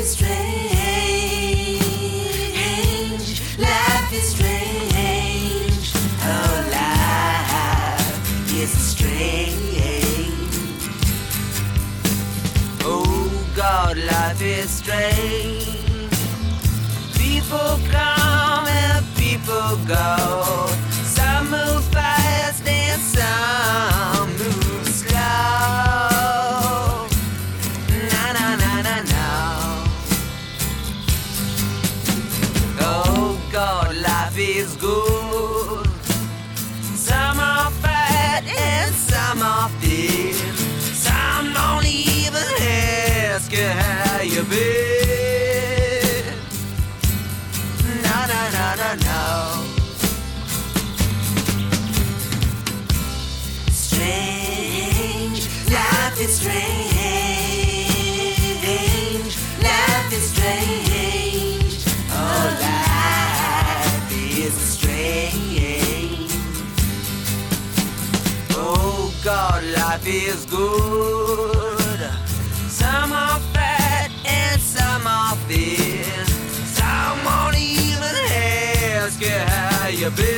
is strange. Life is strange. Oh, life is strange. Oh, God, life is strange. People come and people go. Some move fast and some move slow. Na na na na na. Oh God, life is good. Some are fat and some are thin. Some don't even ask you how you been. Na na na na na. Strange, life is strange. Life is strange. Oh, life is strange. Oh God, life is good. Some are fat and some are thin. Some won't even ask you how you been.